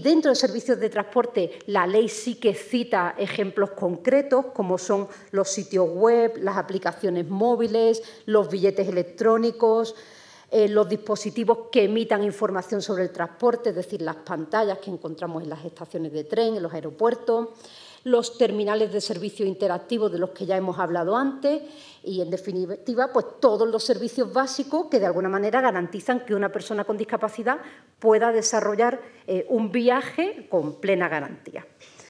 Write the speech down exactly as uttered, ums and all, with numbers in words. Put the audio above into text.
dentro de servicios de transporte, la ley sí que cita ejemplos concretos, como son los sitios web, las aplicaciones móviles, los billetes electrónicos, eh, los dispositivos que emitan información sobre el transporte, es decir, las pantallas que encontramos en las estaciones de tren, en los aeropuertos, los terminales de servicio interactivos de los que ya hemos hablado antes y, en definitiva, pues todos los servicios básicos que, de alguna manera, garantizan que una persona con discapacidad pueda desarrollar eh, un viaje con plena garantía.